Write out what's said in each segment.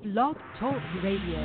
Blog Talk Radio.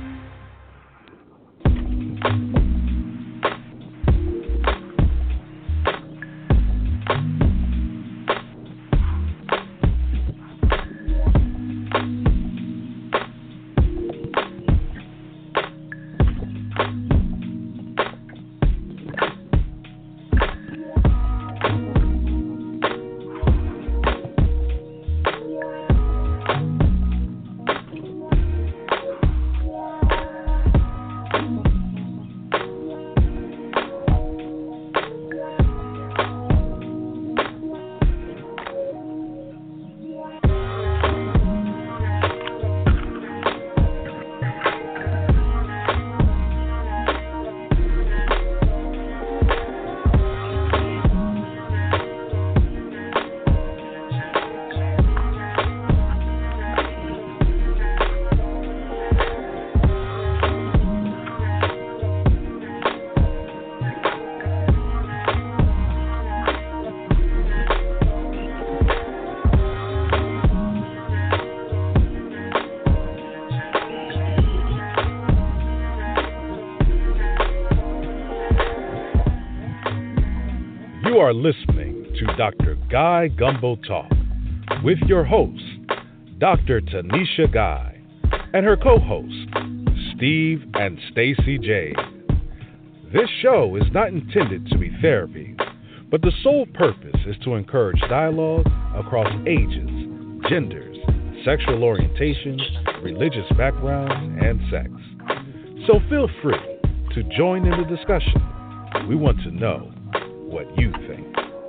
You are listening to Dr. Guy Gumbo Talk with your host, Dr. Tanisha Guy, and her co-hosts, Steve and Stacy J. This show is not intended to be therapy, but the sole purpose is to encourage dialogue across ages, genders, sexual orientations, religious backgrounds, and sex. So feel free to join in the discussion. We want to know what you think.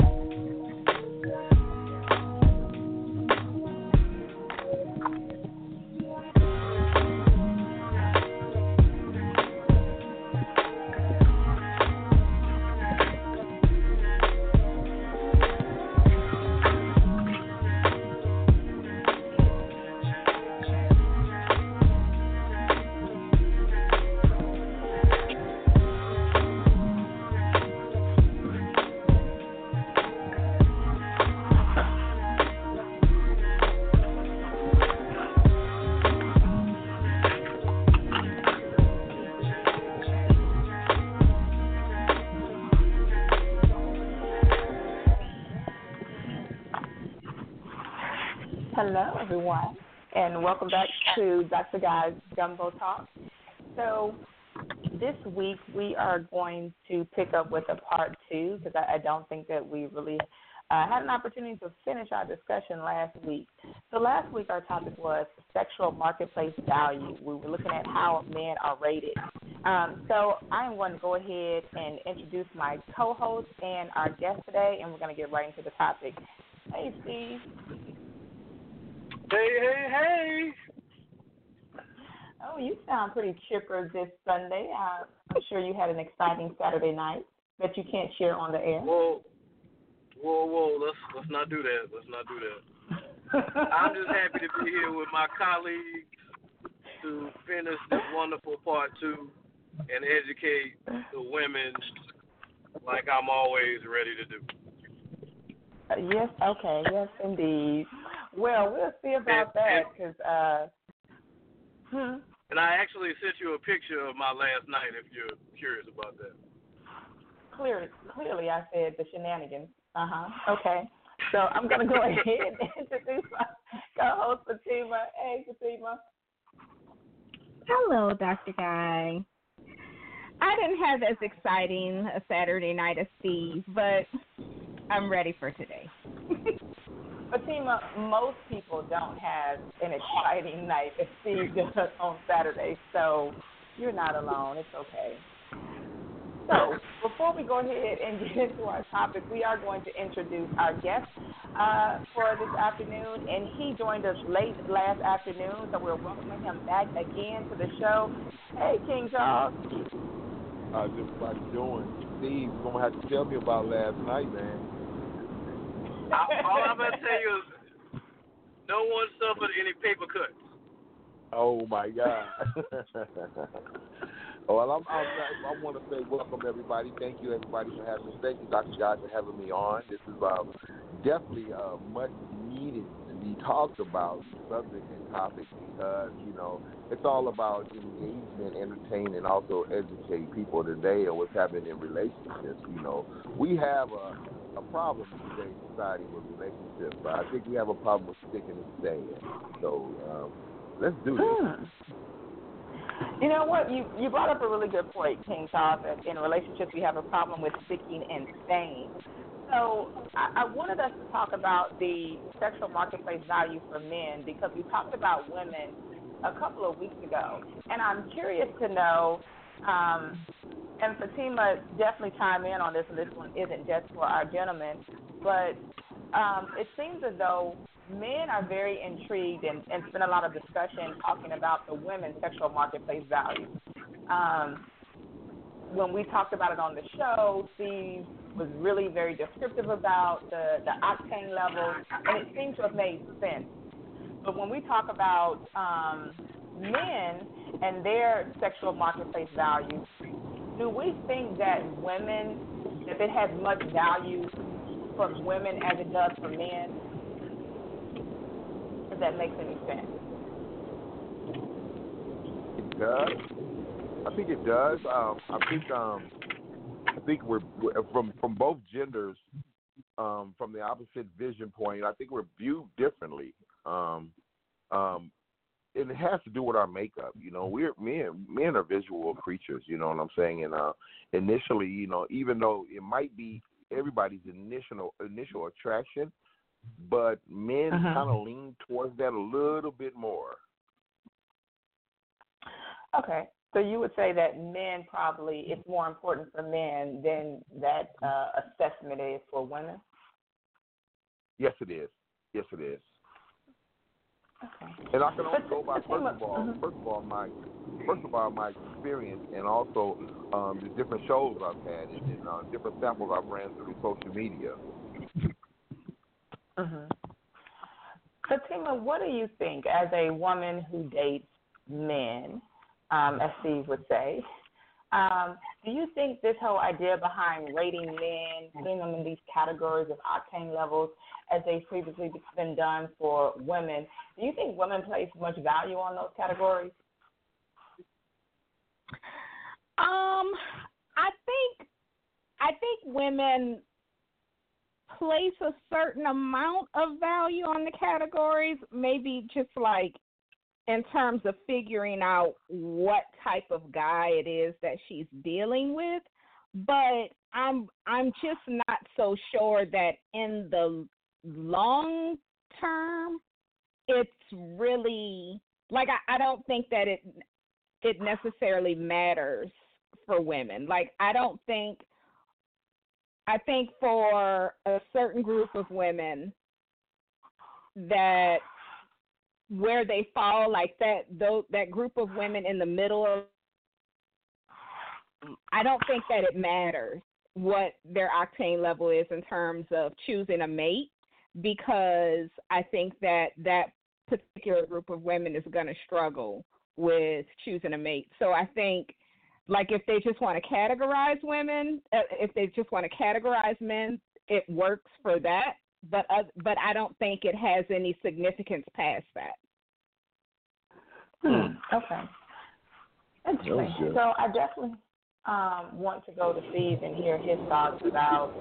Hello, everyone, and welcome back to Dr. Guy's Gumbo Talk. So this week we are going to pick up with a part two because I don't think that we really had an opportunity to finish our discussion last week. So last week our topic was sexual marketplace value. We were looking at how men are rated. So I'm going to go ahead and introduce my co-host and our guest today, and we're going to get right into the topic. Hey, Steve. Hey. Oh, you sound pretty chipper this Sunday. I'm sure you had an exciting Saturday night that you can't share on the air. Whoa. Let's not do that. I'm just happy to be here with my colleagues to finish this wonderful part two and educate the women like I'm always ready to do. Yes, okay. Yes, indeed. Well, we'll see about that because And I actually sent you a picture of my last night if you're curious about that. Clearly I said the shenanigans. Okay. So I'm going to go ahead and introduce my co-host, Fatima. Hey, Fatima. Hello, Dr. Guy. I didn't have as exciting a Saturday night as Steve, but I'm ready for today. Fatima, most people don't have an exciting night as Steve does on Saturday, so you're not alone. It's okay. So before we go ahead and get into our topic, we are going to introduce our guest for this afternoon, and he joined us late last afternoon, so we're welcoming him back again to the show. Hey, King Charles. How's everybody doing? Steve, you're going to have to tell me about last night, man. All I'm going to tell you is no one suffered any paper cuts. Oh, my God. Well, I want to say welcome, everybody. Thank you, everybody, for having me. Thank you, Dr. Guy, for having me on. This is definitely much needed to we talked about subject and topic because, it's all about engagement, entertain, and also educate people today on what's happening in relationships. We have a problem in today's society with relationships, but I think we have a problem with sticking and staying. So let's do this. You know what? You brought up a really good point, King Charles, that in relationships we have a problem with sticking and staying. So I wanted us to talk about the sexual marketplace value for men because we talked about women a couple of weeks ago. And I'm curious to know, and Fatima, definitely chime in on this, and this one isn't just for our gentlemen, but it seems as though men are very intrigued and spend a lot of discussion talking about the women's sexual marketplace value. When we talked about it on the show, Steve was really very descriptive about the octane levels, and it seemed to have made sense. But when we talk about men and their sexual marketplace value, do we think that if it has much value for women as it does for men? If that makes any sense. It does. I think it does. I think we're from both genders, from the opposite vision point. I think we're viewed differently. And it has to do with our makeup. Men are visual creatures. You know what I'm saying? And initially, even though it might be everybody's initial attraction, but men kind of lean towards that a little bit more. Okay. So you would say that men probably, it's more important for men than that assessment is for women? Yes, it is. Yes, it is. Okay. And I can also go by first of all my experience, and also the different shows I've had and different samples I've ran through social media. Fatima, what do you think as a woman who dates men, as Steve would say? Do you think this whole idea behind rating men, putting them in these categories of octane levels, as they've previously been done for women, do you think women place much value on those categories? I think women place a certain amount of value on the categories, maybe just like in terms of figuring out what type of guy it is that she's dealing with. But I'm just not so sure that in the long term it's really like I don't think that it necessarily matters for women. Like I think for a certain group of women that where they fall, like that group of women in the middle, I don't think that it matters what their octane level is in terms of choosing a mate, because I think that particular group of women is going to struggle with choosing a mate. So I think, like, if they just want to categorize women, if they just want to categorize men, it works for that. But I don't think it has any significance past that. Okay. Interesting. So I definitely want to go to Steve and hear his thoughts about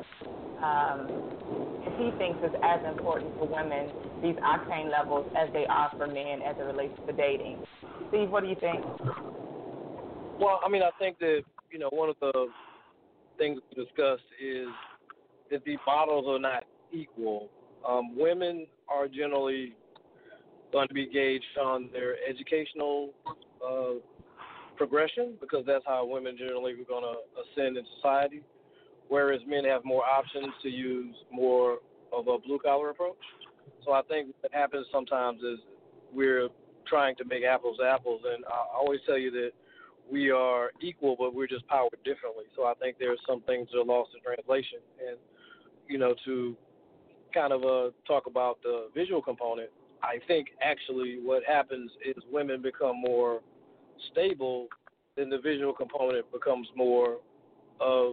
if he thinks it's as important for women, these octane levels, as they are for men as it relates to dating. Steve, what do you think? Well, I mean, I think that, one of the things we discussed is that the models are not equal. Women are generally going to be gauged on their educational progression, because that's how women generally are going to ascend in society, whereas men have more options to use more of a blue-collar approach. So I think what happens sometimes is we're trying to make apples to apples, and I always tell you that we are equal, but we're just powered differently. So I think there's some things that are lost in translation. And, to kind of talk about the visual component, I think actually what happens is women become more stable, then the visual component becomes more of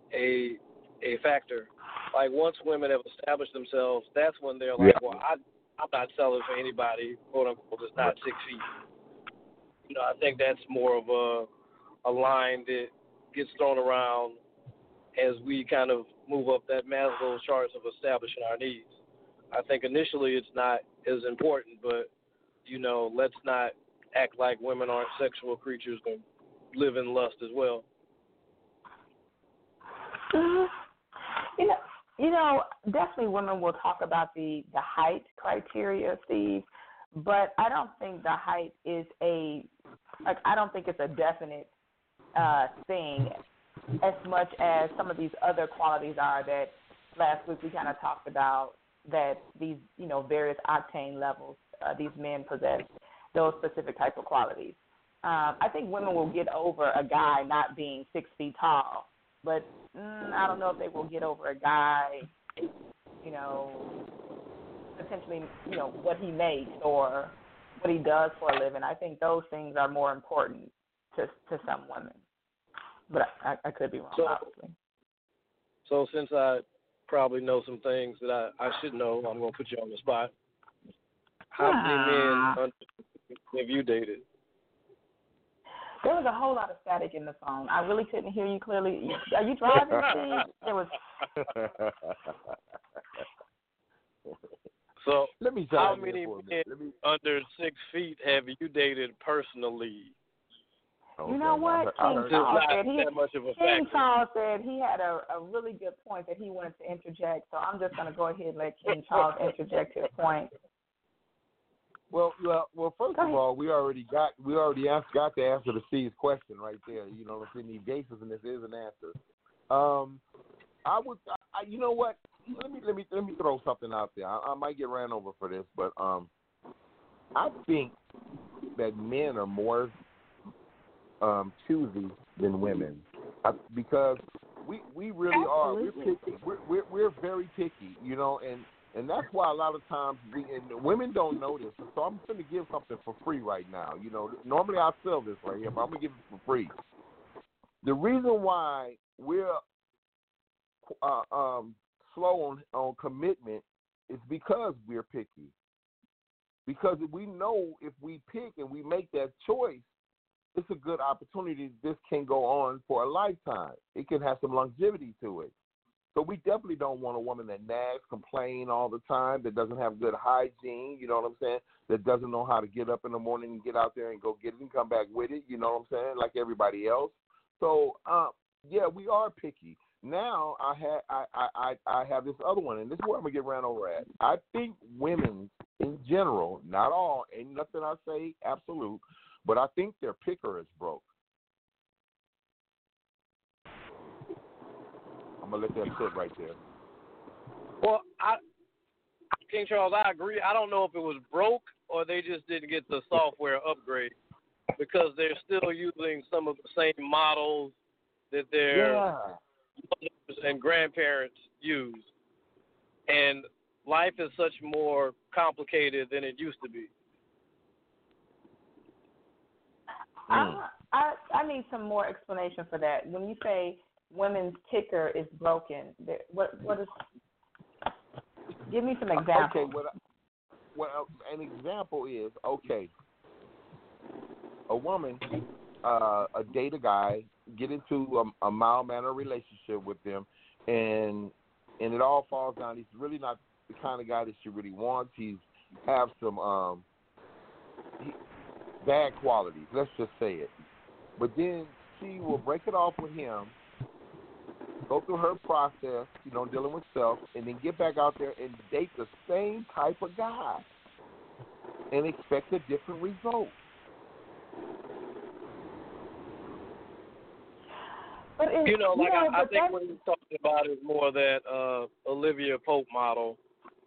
a factor. Like, once women have established themselves, that's when they're like, well, I'm not selling for anybody, quote unquote, that's not 6 feet. I think that's more of a line that gets thrown around as we kind of move up that Maslow's charts of establishing our needs. I think initially it's not as important, but let's not act like women aren't sexual creatures and live in lust as well. Definitely women will talk about the height criteria, Steve, but I don't think the height is I don't think it's a definite thing as much as some of these other qualities are that last week we kind of talked about, that these, various octane levels these men possess, those specific type of qualities. I think women will get over a guy not being 6 feet tall, but I don't know if they will get over a guy, potentially, what he makes or what he does for a living. I think those things are more important to some women. But I could be wrong, obviously. So since I probably know some things that I should know, I'm going to put you on the spot. How many men have you dated? There was a whole lot of static in the phone. I really couldn't hear you clearly. Are you driving, Steve? There was. So, let me how many men under 6 feet have you dated personally? Okay. You know what? King Charles said he had a really good point that he wanted to interject. So I'm just going to go ahead and let King Charles interject his point. Well. First of all, we already got the answer to Steve's question right there. It's in the basis, and this is an answer. You know what? Let me throw something out there. I might get ran over for this, but I think that men are more choosy than women, because we really are. We're picky. We're very picky, and that's why a lot of times women don't know this. So I'm going to give something for free right now. Normally I sell this right here, but I'm going to give it for free. The reason why we're slow on commitment is because we're picky. Because we know if we pick and we make that choice, it's a good opportunity. This can go on for a lifetime. It can have some longevity to it. So we definitely don't want a woman that nags, complain all the time, that doesn't have good hygiene, you know what I'm saying, that doesn't know how to get up in the morning and get out there and go get it and come back with it, you know what I'm saying, like everybody else. So, yeah, we are picky. Now I have this other one, and this is where I'm going to get ran over at. I think women in general, not all, ain't nothing I say absolute, but I think their picker is broke. I'm going to let that sit right there. Well, King Charles, I agree. I don't know if it was broke or they just didn't get the software upgrade, because they're still using some of the same models that their mothers and grandparents use. And life is such more complicated than it used to be. I need some more explanation for that. When you say women's ticker is broken, what is? Give me some examples. Okay, an example is, a woman date a guy, get into a mild-mannered relationship with them, and it all falls down. He's really not the kind of guy that she really wants. He's have some bad qualities, let's just say it. But then she will break it off with him, go through her process, dealing with self, and then get back out there and date the same type of guy and expect a different result. But I think what he's talking about is more that Olivia Pope model.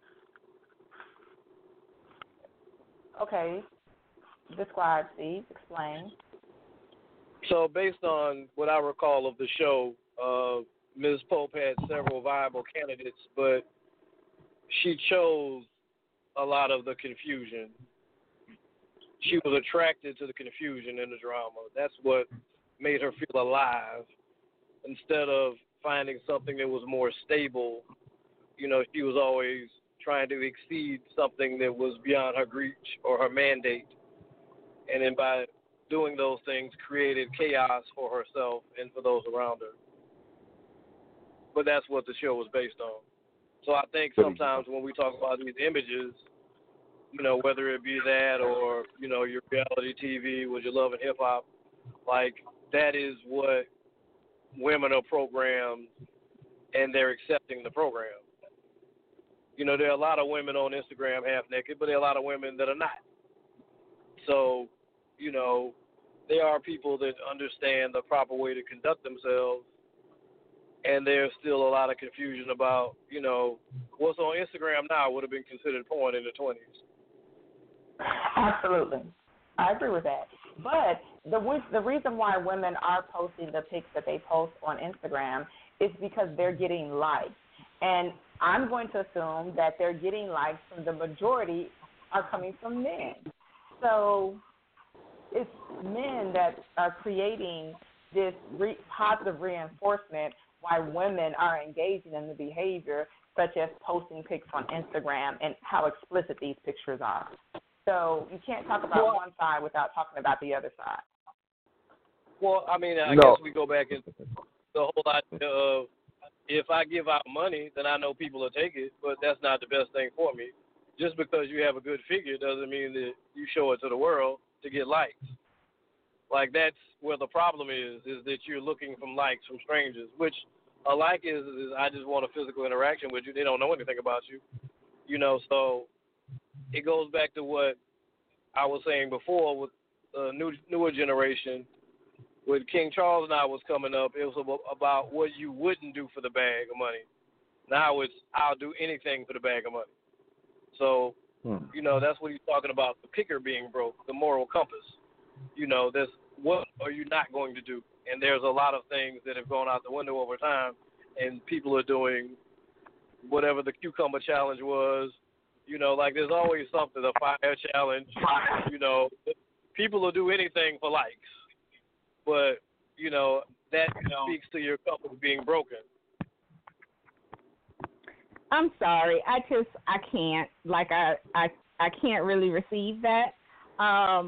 Okay. Describe, Steve. Explain. So based on what I recall of the show, Ms. Pope had several viable candidates, but she chose a lot of the confusion. She was attracted to the confusion and the drama. That's what made her feel alive. Instead of finding something that was more stable, she was always trying to exceed something that was beyond her reach or her mandate. And then by doing those things, created chaos for herself and for those around her. But that's what the show was based on. So I think sometimes when we talk about these images, you know, whether it be that or, you know, your reality TV with your love and hip-hop, like, that is what women are programmed, and they're accepting the program. You know, there are a lot of women on Instagram half naked, but there are a lot of women that are not. So, you know, there are people that understand the proper way to conduct themselves, and there's still a lot of confusion about, you know, what's on Instagram now would have been considered porn in the 20s. Absolutely. I agree with that. But the reason why women are posting the pics that they post on Instagram is because they're getting likes. And I'm going to assume that they're getting likes from the majority are coming from men. So it's men that are creating this positive reinforcement why women are engaging in the behavior, such as posting pics on Instagram and how explicit these pictures are. So you can't talk about one side without talking about the other side. Well, I mean, I guess we go back into the whole idea of, if I give out money, then I know people will take it, but that's not the best thing for me. Just because you have a good figure doesn't mean that you show it to the world to get likes. Like, that's where the problem is that you're looking from likes from strangers, which a like is I just want a physical interaction with you. They don't know anything about you. You know, so it goes back to what I was saying before with the newer generation. When King Charles and I was coming up, it was about what you wouldn't do for the bag of money. Now it's I'll do anything for the bag of money. So, you know, that's what he's talking about, the picker being broke, the moral compass. You know, this, what are you not going to do? And there's a lot of things that have gone out the window over time, and people are doing whatever the cucumber challenge was. You know, like, there's always something, a fire challenge. You know, people will do anything for likes. But, you know, that speaks to your couple being broken. I'm sorry. I can't. Like, I can't really receive that. I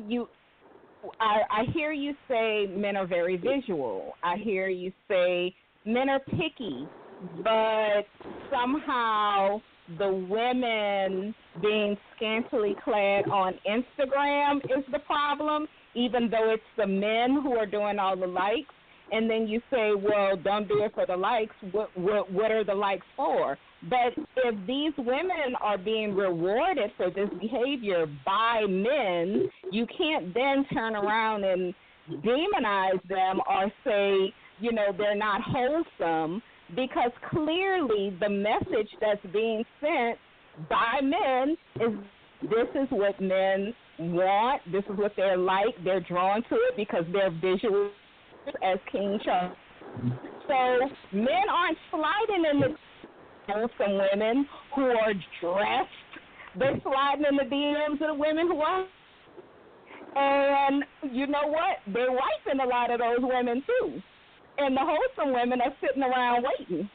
hear you say men are very visual. I hear you say men are picky, but somehow the women being scantily clad on Instagram is the problem, even though it's the men who are doing all the likes. And then you say, well, don't do it for the likes. What are the likes for? But if these women are being rewarded for this behavior by men, you can't then turn around and demonize them or say, you know, they're not wholesome, because clearly the message that's being sent by men is this is what men want, this is what they're like, they're drawn to it because they're visual, as King Charles. So men aren't sliding in the some women who are dressed. They're sliding in the DMs of the women who are. And you know what? They're wiping a lot of those women too. And the wholesome women are sitting around waiting.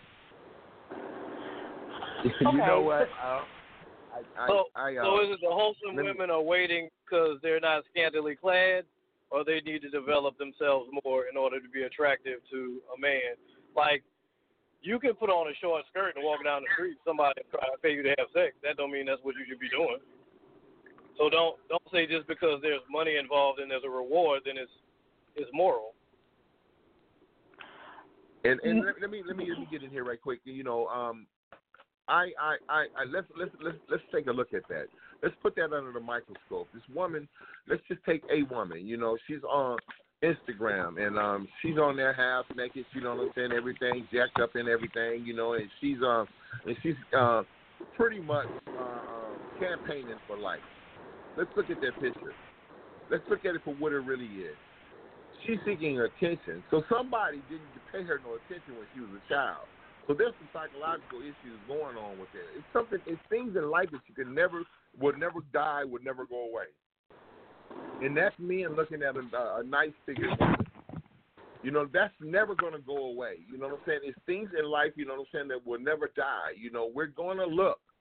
You know what? So is it the wholesome women are waiting because they're not scantily clad, or they need to develop themselves more in order to be attractive to a man? Like, you can put on a short skirt and walk down the street, somebody try to pay you to have sex. That don't mean that's what you should be doing. So don't say just because there's money involved and there's a reward, then it's moral. And let me get in here right quick. You know, let's take a look at that. Let's put that under the microscope. This woman, let's just take a woman. You know, she's on Instagram and she's on there half naked. You know what I'm saying? Everything jacked up and everything. You know, and she's pretty much campaigning for likes. Let's look at that picture. Let's look at it for what it really is. She's seeking attention. So somebody didn't pay her no attention when she was a child. So there's some psychological issues going on with it. It's things in life that would never die, would never go away. And that's men looking at a nice figure woman. You know, that's never going to go away. You know what I'm saying? It's things in life, you know what I'm saying, that will never die. You know, we're going to look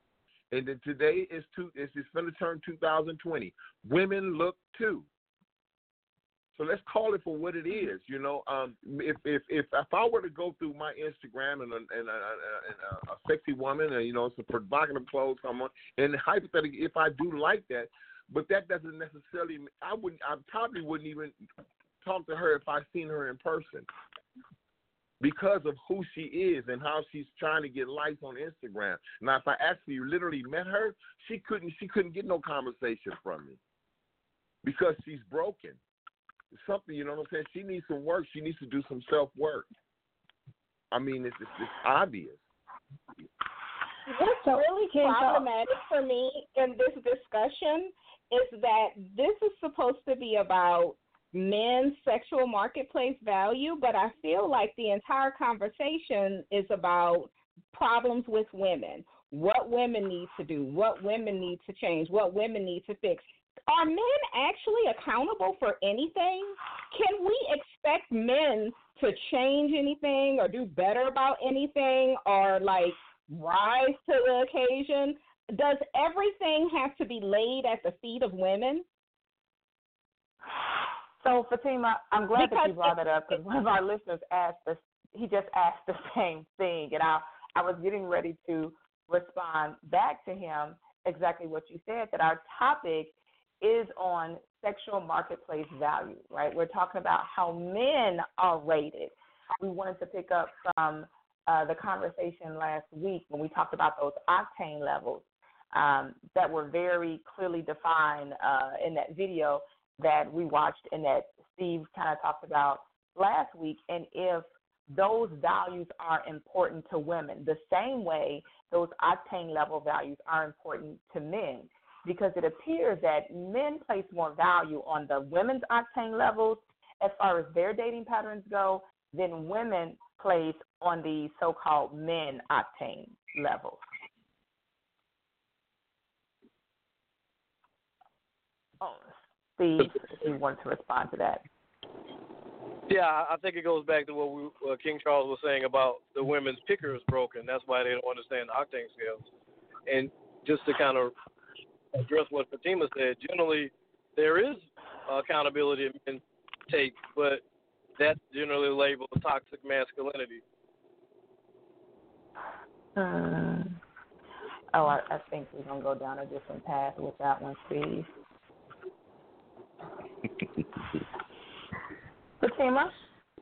And then today it's going to turn 2020. Women look too. So let's call it for what it is. You know, if I were to go through my Instagram and a sexy woman, and you know, some provocative clothes, someone, and hypothetically, if I do like that, but that doesn't necessarily. I probably wouldn't even talk to her if I seen her in person, because of who she is and how she's trying to get likes on Instagram. Now, if I actually literally met her, she couldn't get no conversation from me because she's broken. It's something, you know what I'm saying? She needs some work. She needs to do some self-work. I mean, it's obvious. What's really problematic for me in this discussion is that this is supposed to be about men's sexual marketplace value, but I feel like the entire conversation is about problems with women, what women need to do, what women need to change, what women need to fix. Are men actually accountable for anything? Can we expect men to change anything or do better about anything or, like, rise to the occasion? Does everything have to be laid at the feet of women? So, Fatima, I'm glad that you brought that up because one of our listeners he just asked the same thing, and I was getting ready to respond back to him exactly what you said, that our topic is on sexual marketplace value, right? We're talking about how men are rated. We wanted to pick up from the conversation last week when we talked about those octane levels that were very clearly defined in that video that we watched and that Steve kind of talked about last week, and if those values are important to women the same way those octane level values are important to men, because it appears that men place more value on the women's octane levels as far as their dating patterns go than women place on the so-called men octane levels. Oh, Steve, if you wanted to respond to that. Yeah, I think it goes back to what King Charles was saying about the women's picker is broken. That's why they don't understand the octane scales. And just to kind of address what Fatima said, generally there is accountability in men take, but that's generally labeled toxic masculinity. I think we're going to go down a different path with that one, Steve. Fatima?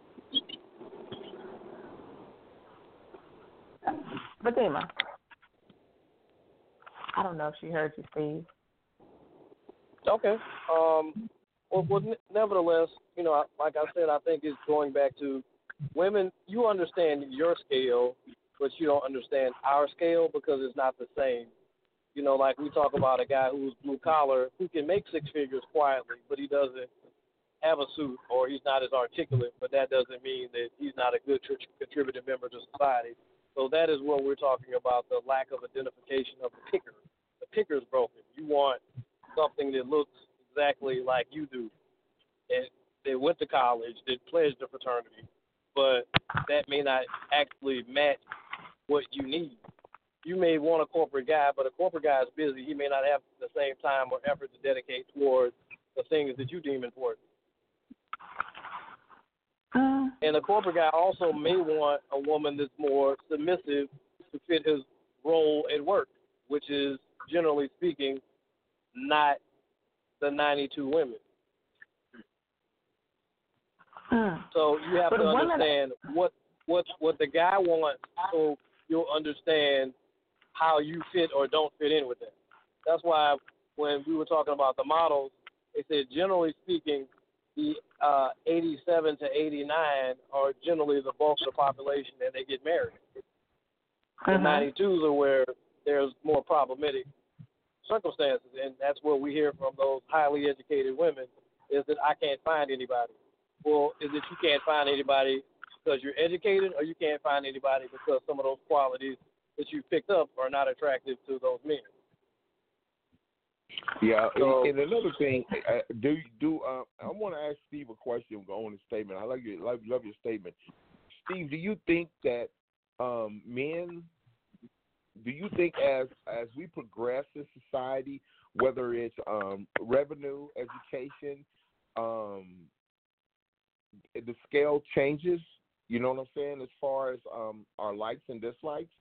I don't know if she heard you, Steve. Okay. Well, nevertheless, you know, like I said, I think it's going back to women. You understand your scale, but you don't understand our scale because it's not the same. You know, like we talk about a guy who's blue collar who can make six figures quietly, but he doesn't have a suit or he's not as articulate, but that doesn't mean that he's not a good contributing member to society. So that is what we're talking about, the lack of identification of the picker. The picker's broken. You want something that looks exactly like you do. And they went to college, they pledged a fraternity, but that may not actually match what you need. You may want a corporate guy, but a corporate guy is busy. He may not have the same time or effort to dedicate towards the things that you deem important. And a corporate guy also may want a woman that's more submissive to fit his role at work, which is, generally speaking, not the 92 women. So you have to understand what the guy wants, so you'll understand how you fit or don't fit in with that. That's why when we were talking about the models, they said generally speaking, the 87 to 89 are generally the bulk of the population, and they get married. The 92s are where there's more problematic circumstances, and that's what we hear from those highly educated women, is that I can't find anybody. Well, is it you can't find anybody because you're educated, or you can't find anybody because some of those qualities that you picked up are not attractive to those men? Yeah, and another thing, I want to ask Steve a question on his statement. I love your statement, Steve. Do you think that men do you think as we progress in society, whether it's revenue, education, the scale changes? You know what I'm saying? As far as our likes and dislikes.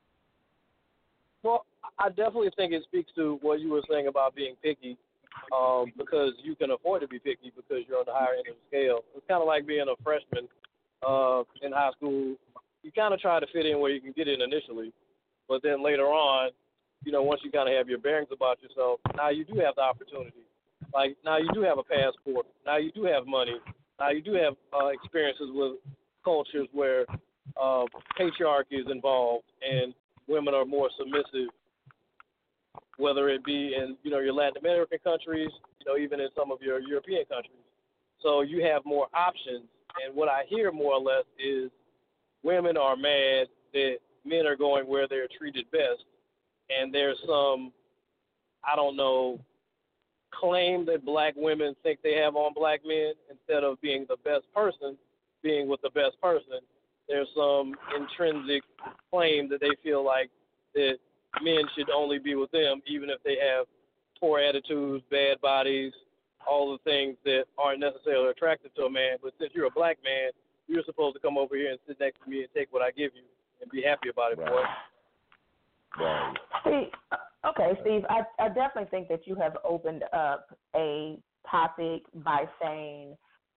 Well, I definitely think it speaks to what you were saying about being picky, because you can afford to be picky because you're on the higher end of the scale. It's kind of like being a freshman in high school. You kind of try to fit in where you can get in initially, but then later on, you know, once you kind of have your bearings about yourself, now you do have the opportunity. Like, now you do have a passport. Now you do have money. Now you do have experiences with cultures where patriarchy is involved and women are more submissive, whether it be in, you know, your Latin American countries, you know, even in some of your European countries. So you have more options. And what I hear more or less is women are mad that men are going where they're treated best. And there's some, I don't know, claim that black women think they have on black men instead of being the best person, being with the best person. There's some intrinsic claim that they feel like that men should only be with them, even if they have poor attitudes, bad bodies, all the things that aren't necessarily attractive to a man. But since you're a black man, you're supposed to come over here and sit next to me and take what I give you and be happy about it, boy. Right. See, okay, Steve, I definitely think that you have opened up a topic by saying,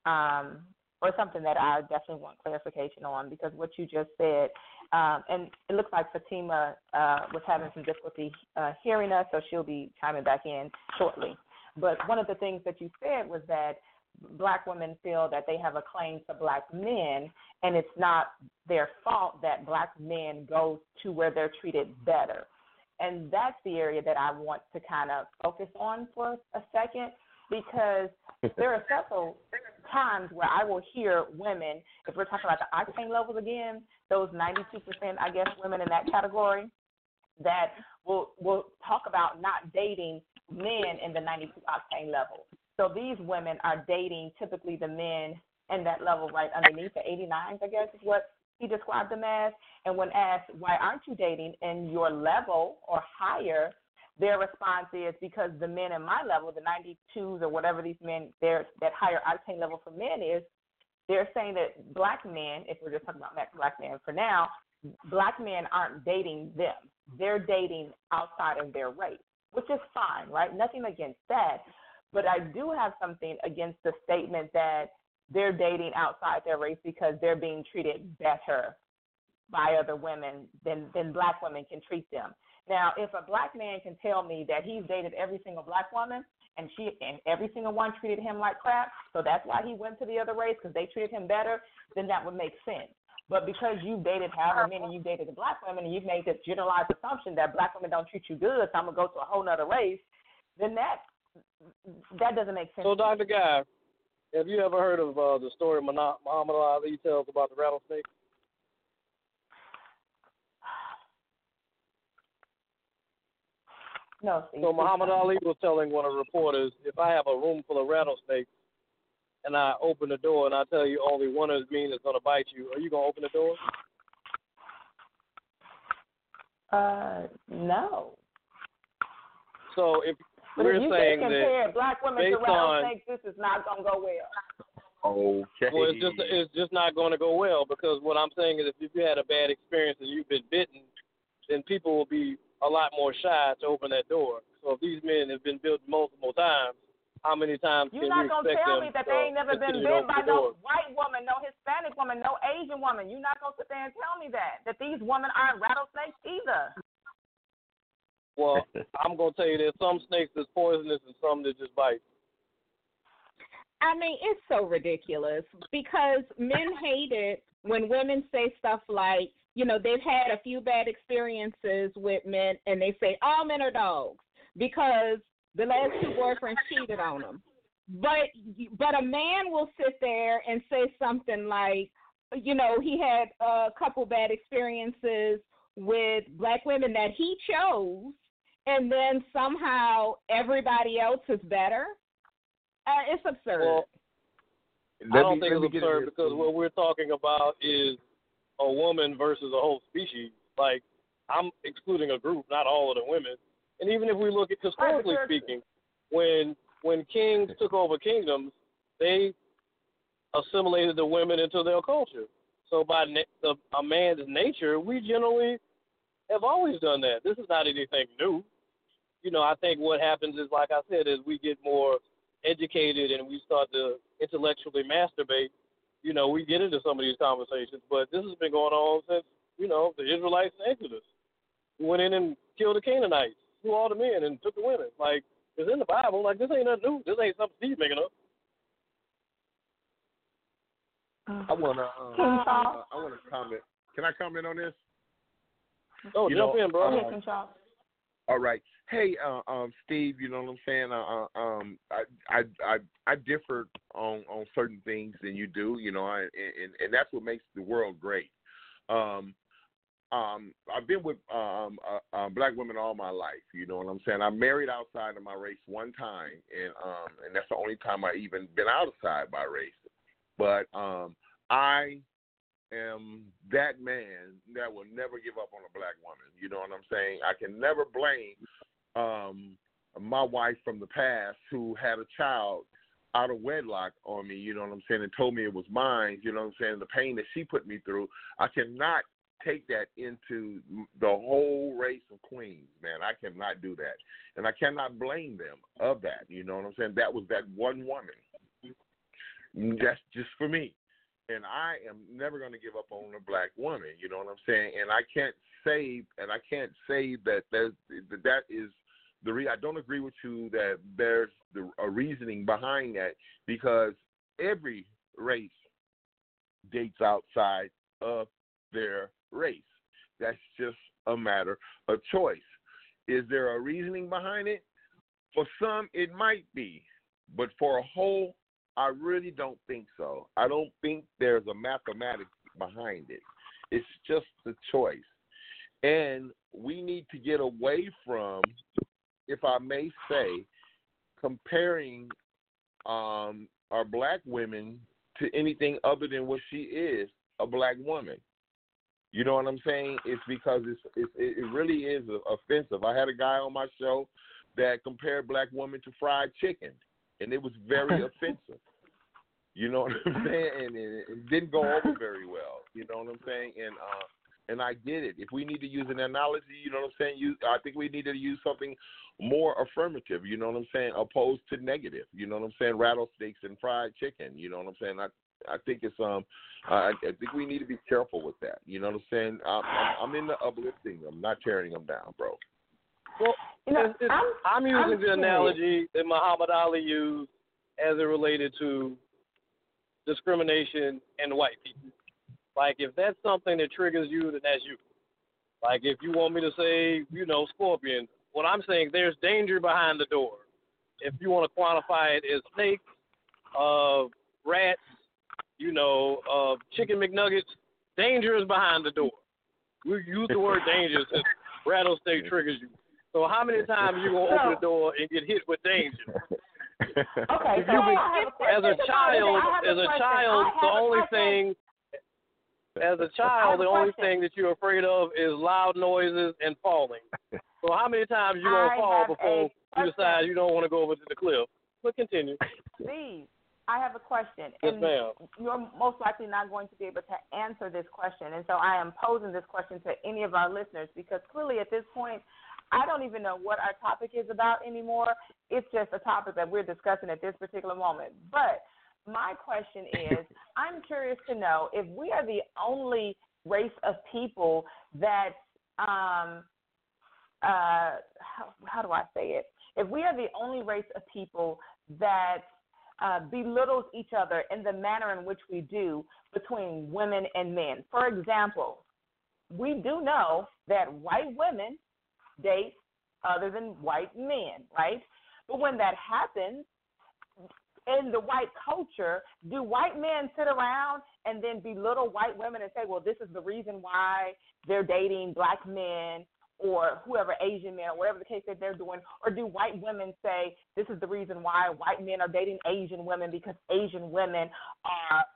or something that I definitely want clarification on, because what you just said, and it looks like Fatima was having some difficulty hearing us, so she'll be chiming back in shortly. But one of the things that you said was that black women feel that they have a claim to black men, and it's not their fault that black men go to where they're treated better. And that's the area that I want to kind of focus on for a second, because there are several times where I will hear women, if we're talking about the octane levels again, those 92%, I guess, women in that category, that will talk about not dating men in the 92 octane level. So these women are dating typically the men in that level right underneath, the 89s, I guess is what he described them as. And when asked, why aren't you dating in your level or higher, their response is, because the men in my level, the 92s or whatever these men, that higher octane level for men is, they're saying that black men, if we're just talking about black men for now, black men aren't dating them. They're dating outside of their race, which is fine, right? Nothing against that. But I do have something against the statement that they're dating outside their race because they're being treated better by other women than black women can treat them. Now, if a black man can tell me that he's dated every single black woman and every single one treated him like crap, so that's why he went to the other race, because they treated him better, then that would make sense. But because you've dated however many you've dated the black women, and you've made this generalized assumption that black women don't treat you good, so I'm going to go to a whole other race, then that doesn't make sense. So, Dr. Guy, have you ever heard of the story Muhammad Ali tells about the rattlesnake? No, Steve. So Muhammad Ali was telling one of the reporters, if I have a room full of rattlesnakes and I open the door and I tell you only one of them is going to bite you, are you going to open the door? No. So if but we're if you saying compare that black women to rattlesnakes, this is not going to go well. Okay. Well, it's just not going to go well, because what I'm saying is if you had a bad experience and you've been bitten, then people will be a lot more shy to open that door. So if these men have been bitten multiple times, how many times can you expect them to You're not going to tell me that they ain't never been bitten by no door? white woman, no Hispanic woman, no Asian woman. You're not going to sit there and tell me that these women aren't rattlesnakes either. Well, I'm going to tell you there's some snakes that's poisonous and some that just bite. I mean, it's so ridiculous, because men hate it when women say stuff like, you know, they've had a few bad experiences with men, and they say all men are dogs because the last two boyfriends cheated on them. But a man will sit there and say something like, you know, he had a couple bad experiences with black women that he chose, and then somehow everybody else is better. It's absurd. Well, I don't think it's absurd, because what we're talking about is a woman versus a whole species. Like, I'm excluding a group, not all of the women. And even if we look at historically speaking, when kings took over kingdoms, they assimilated the women into their culture. So by a man's nature, we generally have always done that. This is not anything new. I think what happens is, like I said, as we get more educated and we start to intellectually masturbate, we get into some of these conversations. But this has been going on since, the Israelites and Exodus. We went in and killed the Canaanites, slew all the men, and took the women. Like, it's in the Bible. Like, this ain't nothing new. This ain't something Steve's making up. I wanna comment. Can I comment on this? Oh, jump in, bro. All right. Hey, Steve. You know what I'm saying? I differ on certain things than you do. And that's what makes the world great. I've been with black women all my life. You know what I'm saying? I married outside of my race one time, and that's the only time I even been outside my race. But I am that man that will never give up on a black woman. You know what I'm saying? I can never blame my wife from the past who had a child out of wedlock on me, you know what I'm saying, and told me it was mine, you know what I'm saying, the pain that she put me through. I cannot take that into the whole race of queens, man. I cannot do that. And I cannot blame them of that, you know what I'm saying? That was that one woman. That's just for me. And I am never going to give up on a black woman, you know what I'm saying? And I can't say that that is the I don't agree with you that there's a reasoning behind that, because every race dates outside of their race. That's just a matter of choice. Is there a reasoning behind it? For some, it might be, but for a whole, I really don't think so. I don't think there's a mathematics behind it. It's just a choice. And we need to get away from, if I may say, comparing our black women to anything other than what she is, a black woman. You know what I'm saying? It's because it really is offensive. I had a guy on my show that compared black women to fried chicken, and it was very offensive. You know what I'm saying? And it didn't go over very well. You know what I'm saying? And I get it. If we need to use an analogy, you know what I'm saying? I think we need to use something more affirmative, you know what I'm saying, opposed to negative. You know what I'm saying? Rattlesnakes and fried chicken. You know what I'm saying? I think it's I think we need to be careful with that. You know what I'm saying? I'm into uplifting them, not tearing them down, bro. Well, I'm using the analogy that Muhammad Ali used as it related to discrimination and white people. Like, if that's something that triggers you, then that's you. Like, if you want me to say, scorpion, what I'm saying, there's danger behind the door. If you want to quantify it as snakes, rats, chicken McNuggets, danger is behind the door. We use the word danger since rattlesnake triggers you. So how many times are you going to open the door and get hit with danger? Okay, as a child, the only thing that you're afraid of is loud noises and falling. So how many times are you going to fall before you decide you don't want to go over to the cliff? But continue. Steve, I have a question. Yes, and ma'am. You're most likely not going to be able to answer this question. And so I am posing this question to any of our listeners, because clearly at this point, I don't even know what our topic is about anymore. It's just a topic that we're discussing at this particular moment. But my question is, I'm curious to know if we are the only race of people that, how do I say it? If we are the only race of people that belittles each other in the manner in which we do between women and men. For example, we do know that white women date other than white men, right? But when that happens, in the white culture, do white men sit around and then belittle white women and say, well, this is the reason why they're dating black men or whoever, Asian men, or whatever the case that they're doing? Or do white women say this is the reason why white men are dating Asian women because Asian women are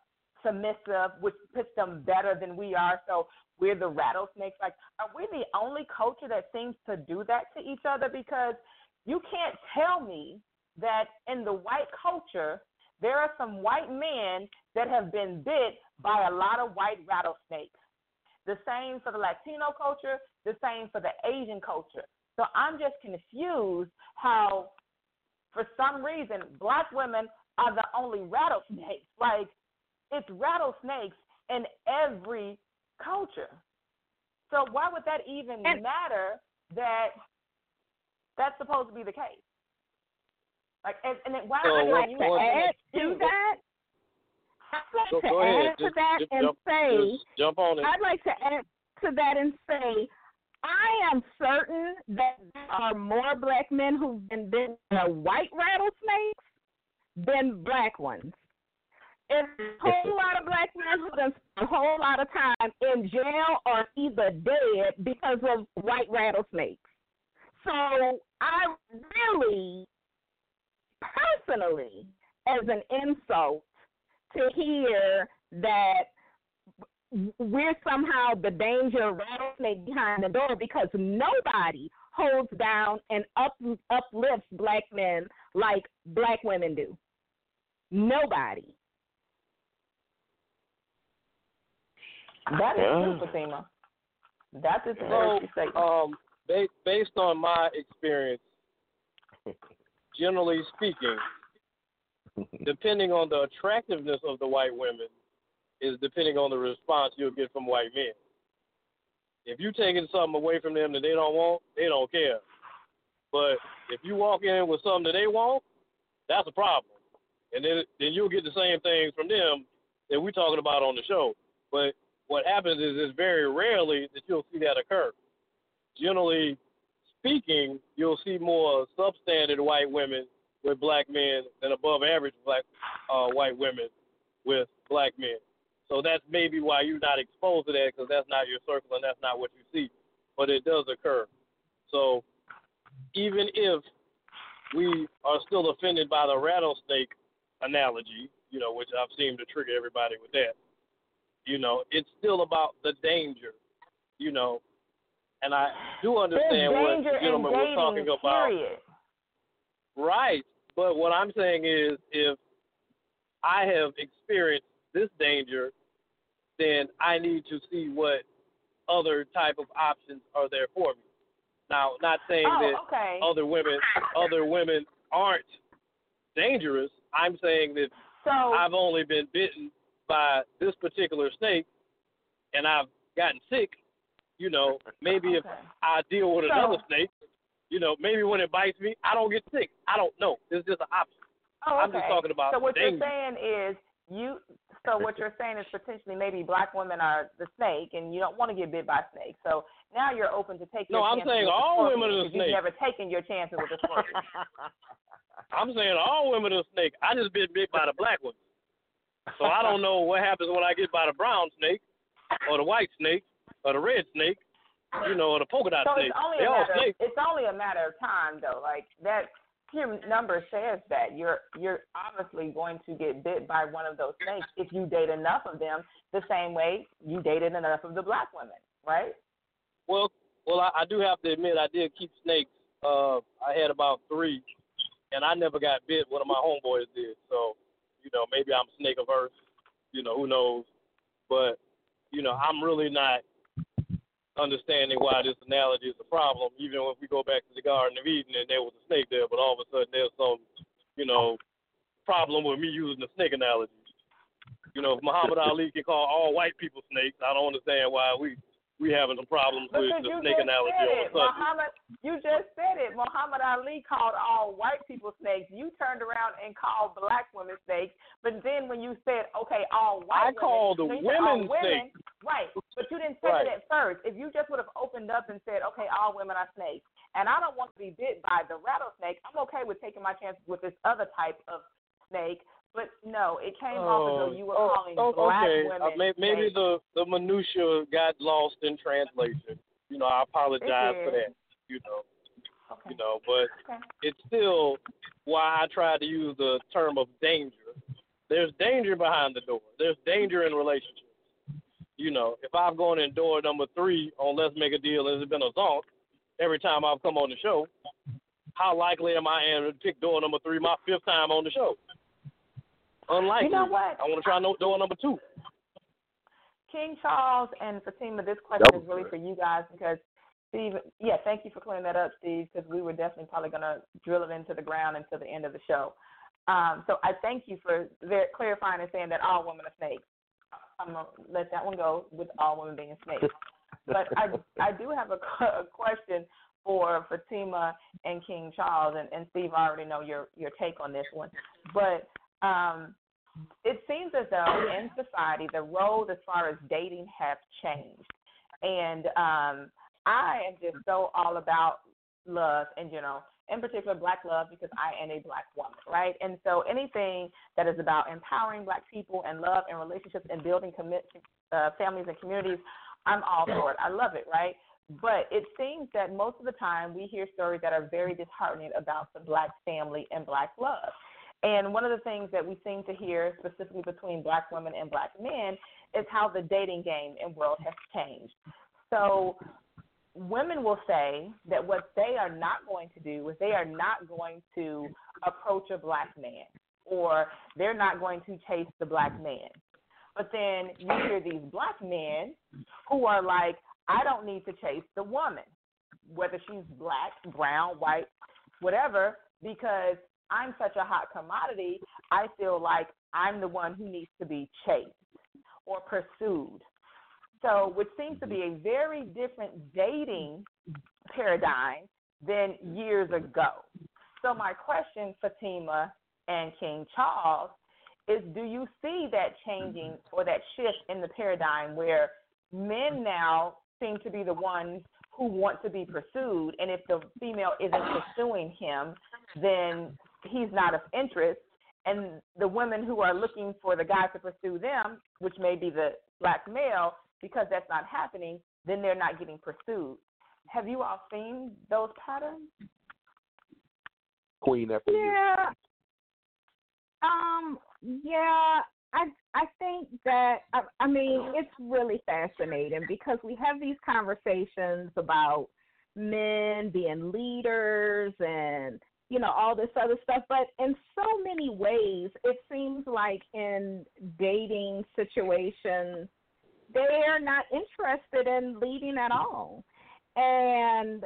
submissive, which puts them better than we are. So we're the rattlesnakes. Like, are we the only culture that seems to do that to each other? Because you can't tell me that in the white culture there are some white men that have been bit by a lot of white rattlesnakes. The same for the Latino culture, the same for the Asian culture. So I'm just confused how, for some reason, black women are the only rattlesnakes. Like, it's rattlesnakes in every culture. So why would that even matter that that's supposed to be the case? Like, and then why I'd like you to add to that? I'd like to add to that and say, jump on it. I'd like to add to that and say, I am certain that there are more black men who've been bitten by white rattlesnakes than black ones. There's a whole lot of black men who done spent a whole lot of time in jail or either dead because of white rattlesnakes. So I really, personally, as an insult, to hear that we're somehow the danger rattlesnake behind the door because nobody holds down and uplifts black men like black women do. Nobody. That is true, Fatima. That is a very true statement. Based on my experience, generally speaking, depending on the attractiveness of the white women is depending on the response you'll get from white men. If you're taking something away from them that they don't want, they don't care. But if you walk in with something that they want, that's a problem. And then you'll get the same things from them that we're talking about on the show. But what happens is it's very rarely that you'll see that occur. Generally speaking, you'll see more substandard white women with black men than above average white women with black men. So that's maybe why you're not exposed to that, because that's not your circle and that's not what you see. But it does occur. So even if we are still offended by the rattlesnake analogy, which I've seemed to trigger everybody with that, it's still about the danger, and I do understand what the gentleman was talking about. Period. Right. But what I'm saying is if I have experienced this danger, then I need to see what other type of options are there for me. Now, not saying that other women aren't dangerous. I'm saying that I've only been bitten by this particular snake and I've gotten sick. Maybe if I deal with another snake, maybe when it bites me, I don't get sick. I don't know. It's just an option. I'm just talking about So what danger. you're saying is what you're saying is potentially maybe black women are the snake and you don't want to get bit by snakes. So now you're open to take your chances. No, I'm saying all women are the snake. You've never taken your chances with a scorpion. I'm saying all women are snake. I just been bit by the black ones. So I don't know what happens when I get by the brown snake or the white snake or the red snake, or the polka dot snake. It's only a matter of time, though. Like that, your number says that you're obviously going to get bit by one of those snakes if you date enough of them. The same way you dated enough of the black women, right? Well, I do have to admit I did keep snakes. I had about 3, and I never got bit. One of my homeboys did. So, maybe I'm snake averse. Who knows? But I'm really not understanding why this analogy is a problem, even if we go back to the Garden of Eden and there was a snake there, but all of a sudden there's some, problem with me using the snake analogy. If Muhammad Ali can call all white people snakes, I don't understand why we having some problems with the snake analogy all of a sudden. You just said it. Muhammad Ali called all white people snakes. You turned around and called black women snakes. But then when you said, okay, all white women. I called the women snakes. Right. But you didn't say it at first. If you just would have opened up and said, okay, all women are snakes, and I don't want to be bit by the rattlesnake, I'm okay with taking my chances with this other type of snake. But no, it came off as though you were calling black women. Maybe the minutia got lost in translation. I apologize for that. But it's still why I tried to use the term of danger, There's danger behind the door. There's danger in relationships. You know, if I've gone in door number 3 on Let's Make a Deal and it's been assault every time I've come on the show, how likely am I to pick door number 3 my 5th time on the show? Unlikely. You know what? I want to try door number 2. King Charles and Fatima, this question is really for you guys because Steve, thank you for clearing that up, Steve, because we were definitely probably going to drill it into the ground until the end of the show. So I thank you for clarifying and saying that all women are snakes. I'm going to let that one go with all women being snakes. But I do have a question for Fatima and King Charles, and Steve, I already know your take on this one. But it seems as though in society the roles as far as dating have changed. And I am just so all about love in general, in particular black love, because I am a black woman, right? And so anything that is about empowering black people and love and relationships and building families and communities, I'm all for it. I love it, right? But it seems that most of the time we hear stories that are very disheartening about the black family and black love. And one of the things that we seem to hear specifically between black women and black men is how the dating game and world has changed. So women will say that what they are not going to do is they are not going to approach a black man, or they're not going to chase the black man. But then you hear these black men who are like, I don't need to chase the woman, whether she's black, brown, white, whatever, because I'm such a hot commodity, I feel like I'm the one who needs to be chased or pursued. So, which seems to be a very different dating paradigm than years ago. So my question, Fatima and King Charles, is do you see that changing or that shift in the paradigm where men now seem to be the ones who want to be pursued, and if the female isn't pursuing him, then he's not of interest, and the women who are looking for the guy to pursue them, which may be the black male, because that's not happening, then they're not getting pursued. Have you all seen those patterns? Queen, after you. I think that, I mean, it's really fascinating because we have these conversations about men being leaders and, you know, all this other stuff. But in so many ways, it seems like in dating situations, they are not interested in leading at all. And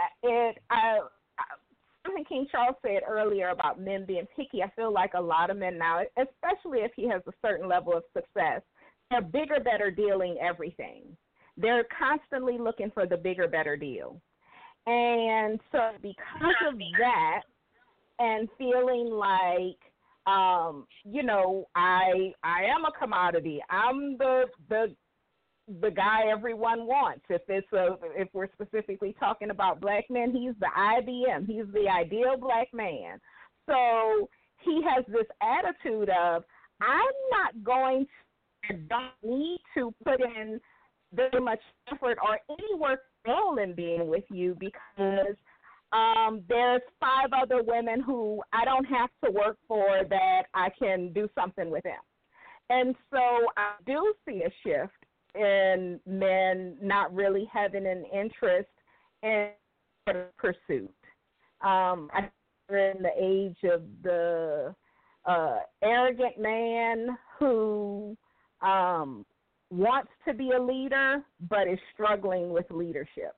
something King Charles said earlier about men being picky, I feel like a lot of men now, especially if he has a certain level of success, they're bigger, better dealing everything. They're constantly looking for the bigger, better deal. And so because of that and feeling like, you know, I am a commodity. I'm the guy everyone wants. If we're specifically talking about black men, he's the IBM. He's the ideal black man. So he has this attitude of, I'm not going to, don't need to put in very much effort or any work in being with you because there's 5 other women who I don't have to work for that I can do something with them. And so I do see a shift in men not really having an interest in pursuit. I think we're in the age of the arrogant man who wants to be a leader but is struggling with leadership.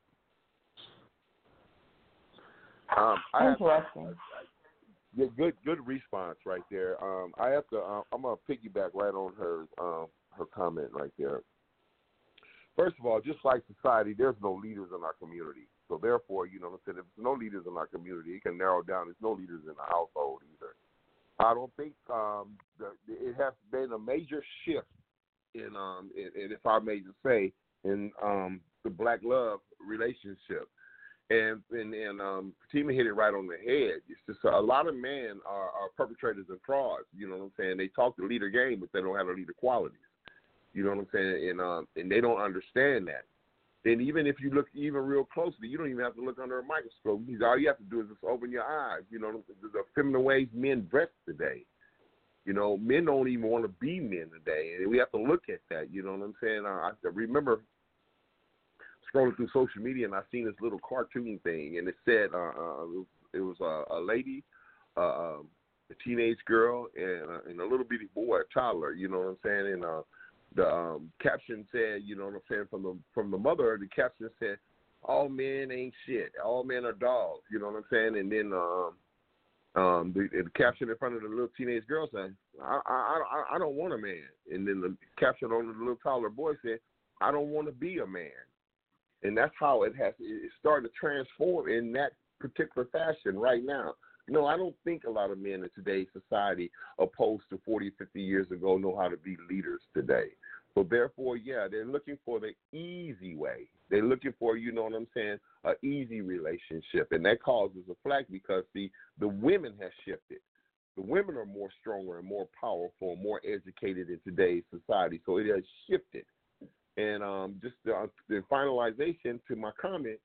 Interesting. Good response right there. I have to. I'm gonna piggyback right on her comment right there. First of all, just like society, there's no leaders in our community. So therefore, you know what I'm saying, if there's no leaders in our community, it can narrow down. There's no leaders in the household either. I don't think it has been a major shift in if I may just say, in the black love relationship. And Fatima hit it right on the head. It's just a lot of men are perpetrators and frauds. You know what I'm saying? They talk the leader game, but they don't have the leader qualities. You know what I'm saying? And they don't understand that. And even if you look even real closely, you don't even have to look under a microscope. All you have to do is just open your eyes. You know, the feminine ways men dress today. You know, men don't even want to be men today, and we have to look at that. You know what I'm saying? I remember scrolling through social media, and I seen this little cartoon thing, and it said it was a lady, a teenage girl, and a little bitty boy, a toddler. You know what I'm saying? And the caption said, you know what I'm saying, from the mother, the caption said, "All men ain't shit. All men are dogs." You know what I'm saying? And then the caption in front of the little teenage girl said, I don't want a man. And then the caption on the little toddler boy said, "I don't want to be a man." And that's how it started to transform in that particular fashion right now. No, I don't think a lot of men in today's society, opposed to 40, 50 years ago, know how to be leaders today. So therefore, yeah, they're looking for the easy way. They're looking for, you know what I'm saying, an easy relationship. And that causes a flack because, see, the women have shifted. The women are more stronger and more powerful and more educated in today's society. So it has shifted. And just the finalization to my comment,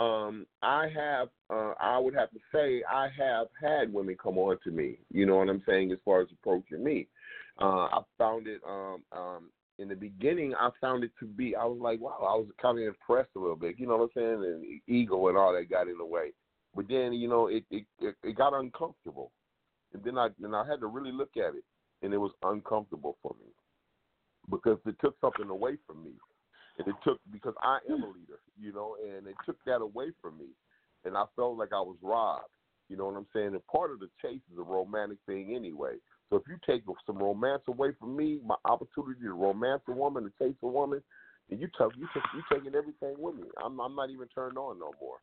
I would have to say I have had women come on to me, you know what I'm saying, as far as approaching me. I found it, in the beginning, I found it to be, I was like, wow, I was kind of impressed a little bit, you know what I'm saying, and ego and all that got in the way. But then, you know, it got uncomfortable. And then I had to really look at it, and it was uncomfortable for me because it took something away from me. And it took, because I am a leader, you know, and it took that away from me. And I felt like I was robbed, you know what I'm saying? And part of the chase is a romantic thing anyway. So if you take some romance away from me, my opportunity to romance a woman, to chase a woman, and you taking everything with me. I'm not even turned on no more.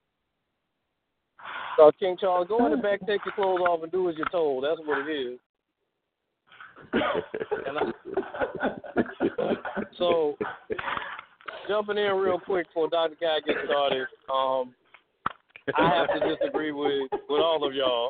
So King Charles, go in the back, take your clothes off, and do as you're told. That's what it is. So, jumping in real quick before Dr. Guy gets started, I have to disagree with all of y'all.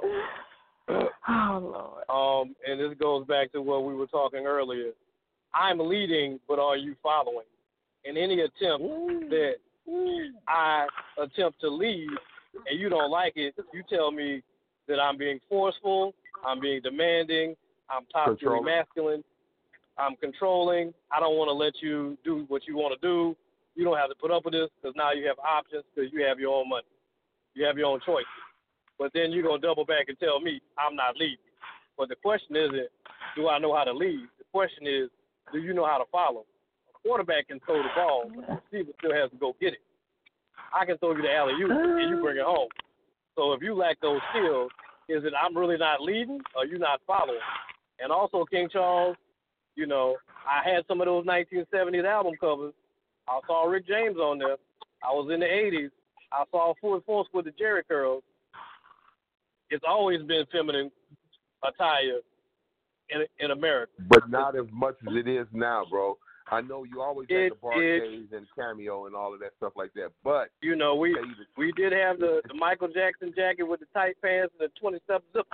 Oh, Lord. And this goes back to what we were talking earlier. I'm leading, but are you following? In any attempt that I attempt to lead and you don't like it, you tell me that I'm being forceful, I'm being demanding, I'm toxically masculine, I'm controlling, I don't want to let you do what you want to do. You don't have to put up with this because now you have options because you have your own money. You have your own choices. But then you're going to double back and tell me I'm not leading. But the question isn't, do I know how to lead? The question is, do you know how to follow? A quarterback can throw the ball, but the receiver still has to go get it. I can throw you the alley-oop and you bring it home. So if you lack those skills, is it I'm really not leading or you not following? And also, King Charles, you know, I had some of those 1970s album covers. I saw Rick James on there. I was in the 80s. I saw Full Force with the Jerry curls. It's always been feminine attire in America. But not as much as it is now, bro. I know you always had the Bar-Kays and Cameo and all of that stuff like that, but you know, we did have the Michael Jackson jacket with the tight pants and the 20-step zipper.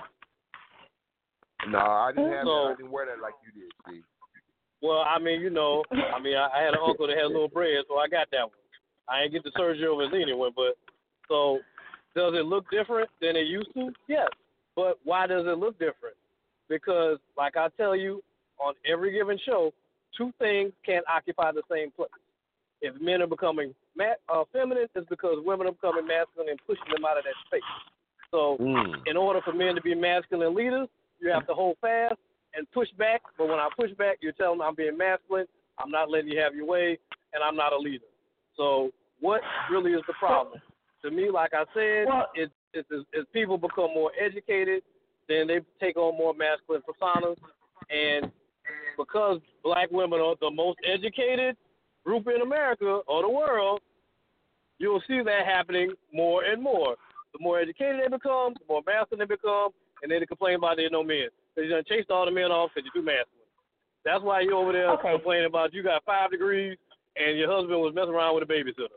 No, I didn't have that. I didn't wear that like you did, Steve. Well, I mean, you know, I had an uncle that had a little bread, so I got that one. I ain't get the surgery over his anyway, but so does it look different than it used to? Yes. But why does it look different? Because, like I tell you, on every given show, two things can't occupy the same place. If men are becoming feminine, it's because women are becoming masculine and pushing them out of that space. So in order for men to be masculine leaders, you have to hold fast and push back. But when I push back, you're telling me I'm being masculine, I'm not letting you have your way, and I'm not a leader. So what really is the problem? To me, like I said, as people become more educated, then they take on more masculine personas. And because black women are the most educated group in America or the world, you'll see that happening more and more. The more educated they become, the more masculine they become, and then they complain about there no men. Because you done chased all the men off because you're too masculine. That's why you're over there complaining about you got 5 degrees and your husband was messing around with a babysitter.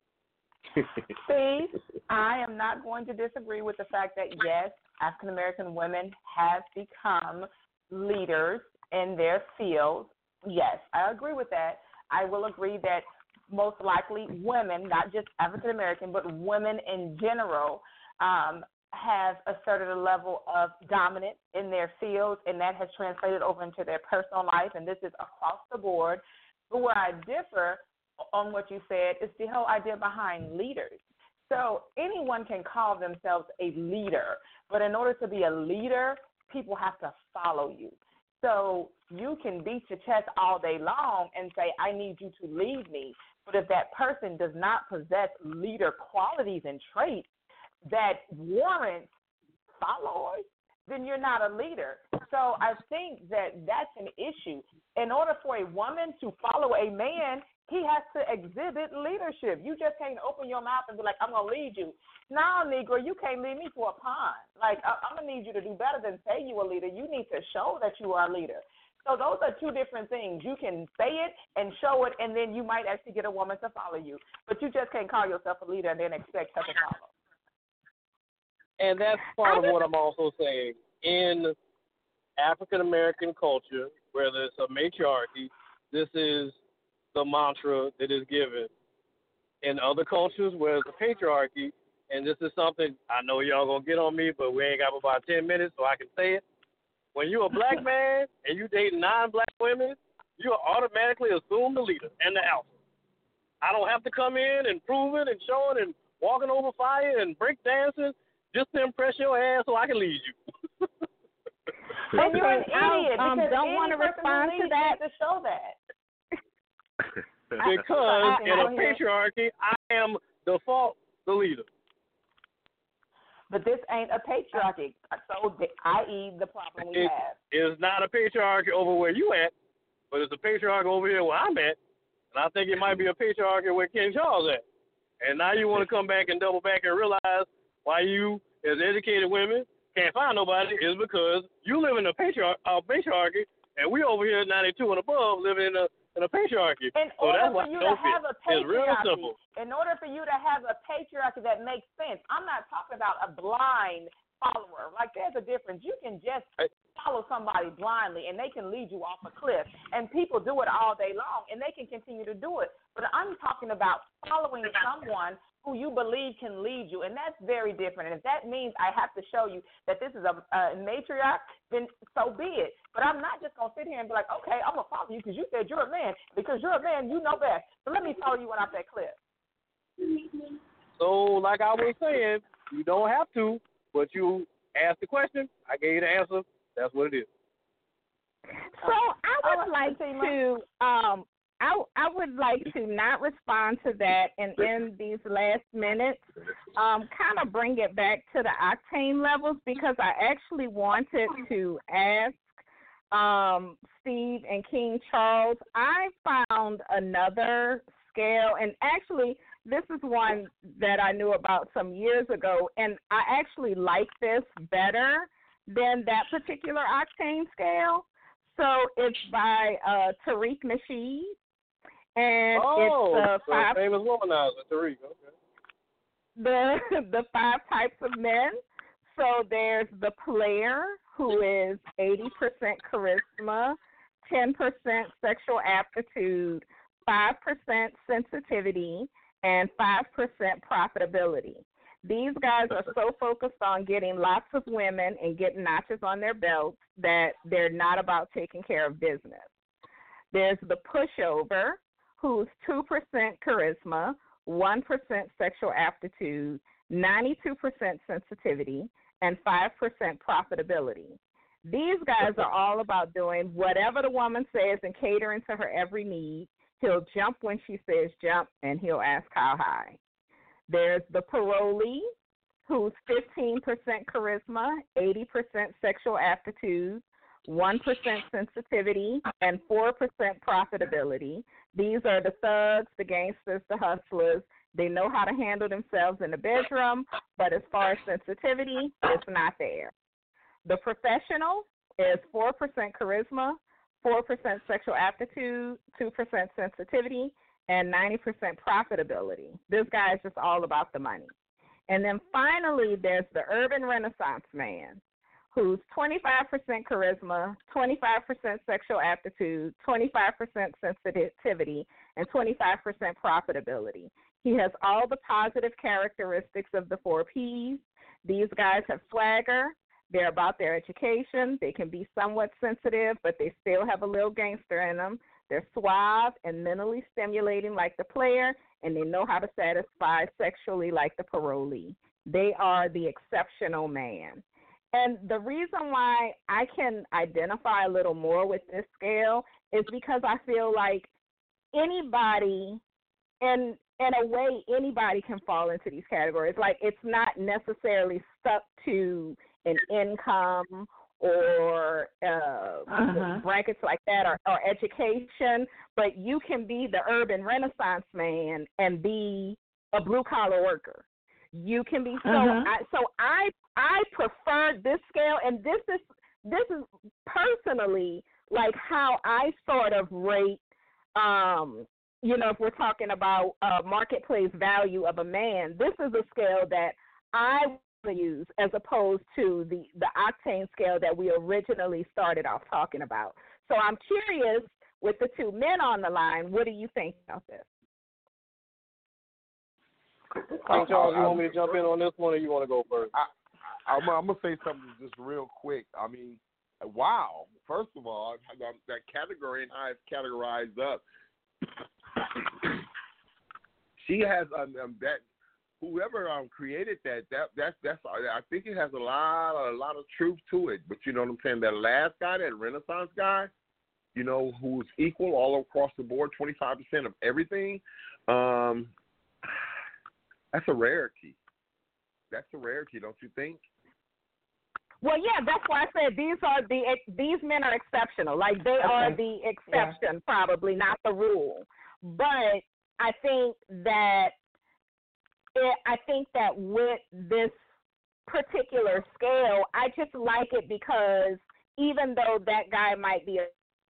Steve, I am not going to disagree with the fact that, yes, African-American women have become leaders in their fields. Yes, I agree with that. I will agree that most likely women, not just African-American, but women in general, have asserted a level of dominance in their fields, and that has translated over into their personal life, and this is across the board. But where I differ on what you said is the whole idea behind leaders. So anyone can call themselves a leader, but in order to be a leader, people have to follow you. So you can beat your chest all day long and say, I need you to lead me. But if that person does not possess leader qualities and traits that warrants followers, then you're not a leader. So I think that that's an issue. In order for a woman to follow a man, he has to exhibit leadership. You just can't open your mouth and be like, I'm going to lead you. No, Negro, you can't lead me to a pond. Like, I'm going to need you to do better than say you a leader. You need to show that you are a leader. So those are two different things. You can say it and show it, and then you might actually get a woman to follow you. But you just can't call yourself a leader and then expect her to follow. And that's part of what I'm also saying. In African-American culture, where there's a matriarchy, this is the mantra that is given. In other cultures where there's a patriarchy, and this is something, I know y'all going to get on me, but we ain't got about 10 minutes, so I can say it. When you're a black man and you date 9 black women, you automatically assume the leader and the alpha. I don't have to come in and prove it and show it and walking over fire and break dancing just to impress your ass so I can lead you. And you're an idiot because don't want to respond to that. To show that. Because in a patriarchy, I am default the leader. But this ain't a patriarchy, so i.e. the problem we have. It's not a patriarchy over where you at, but it's a patriarchy over here where I'm at, and I think it might be a patriarchy where King Charles at. And now you want to come back and double back and realize why you, as educated women, can't find nobody is because you live in a patriarchy, and we over here 92 and above living in a patriarchy. In so order that's for you to have a patriarchy, it's real simple. In order for you to have a patriarchy that makes sense, I'm not talking about a blind follower. Like, there's a difference. You can just follow somebody blindly, and they can lead you off a cliff. And people do it all day long, and they can continue to do it. But I'm talking about following someone who you believe can lead you, and that's very different. And if that means I have to show you that this is a matriarch, then so be it. But I'm not just going to sit here and be like, okay, I'm going to follow you because you said you're a man. Because you're a man, you know best. So let me follow you on off that cliff. So, like I was saying, you don't have to, but you ask the question. I gave you the answer. That's what it is. So I would like to I would like to not respond to that and in these last minutes kind of bring it back to the octane levels because I actually wanted to ask Steve and King Charles. I found another scale, and actually this is one that I knew about some years ago, and I actually like this better than that particular octane scale. So it's by Tariq Nasheed. And it's the famous womanizer, Tariq. Okay. The 5 types of men. So there's the player, who is 80% charisma, 10% sexual aptitude, 5% sensitivity, and 5% profitability. These guys are so focused on getting lots of women and getting notches on their belts that they're not about taking care of business. There's the pushover, who's 2% charisma, 1% sexual aptitude, 92% sensitivity, and 5% profitability. These guys are all about doing whatever the woman says and catering to her every need. He'll jump when she says jump, and he'll ask how high. There's the parolee, who's 15% charisma, 80% sexual aptitude, 1% sensitivity, and 4% profitability. These are the thugs, the gangsters, the hustlers. They know how to handle themselves in the bedroom, but as far as sensitivity, it's not there. The professional is 4% charisma, 4% sexual aptitude, 2% sensitivity, and 90% profitability. This guy is just all about the money. And then finally, there's the urban renaissance man, who's 25% charisma, 25% sexual aptitude, 25% sensitivity, and 25% profitability. He has all the positive characteristics of the 4 Ps. These guys have swagger. They're about their education. They can be somewhat sensitive, but they still have a little gangster in them. They're suave and mentally stimulating like the player, and they know how to satisfy sexually like the parolee. They are the exceptional man. And the reason why I can identify a little more with this scale is because I feel like anybody, in a way, anybody can fall into these categories. Like, it's not necessarily stuck to an income or brackets like that or education, but you can be the urban Renaissance man and be a blue-collar worker. You can be I prefer this scale, and this is personally like how I sort of rate if we're talking about marketplace value of a man. This is a scale that I use as opposed to the octane scale that we originally started off talking about. So I'm curious, with the two men on the line, what do you think about this? King Charles, you want me to jump in on this one, or you want to go first? I'm going to say something just real quick. I mean, wow. First of all, that category and how it's categorized up, she has that. Whoever created that's I think it has a lot of truth to it. But you know what I'm saying? That last guy, that Renaissance guy, who's equal all across the board, 25% of everything. That's a rarity. That's a rarity, don't you think? Well, yeah, that's why I said these men are exceptional. Like, they are the exception, probably not the rule. But I think that with this particular scale, I just like it because even though that guy might be